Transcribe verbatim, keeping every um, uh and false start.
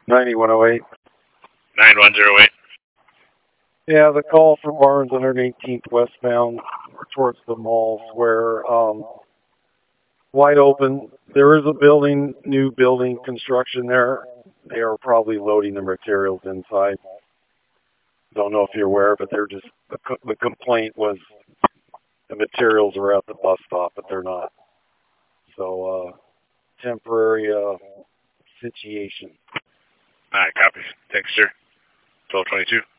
ninety-one oh eight. nine one zero eight. Yeah, the call from Barnes one eighteenth westbound towards the mall square. Um, wide open. There is a building, new building construction there. They are probably loading the materials inside. Don't know if you're aware, but they're just, the, the complaint was the materials are at the bus stop, but they're not. So, uh, temporary, uh, situation. All right, copy. Thanks, sir. twelve twenty-two.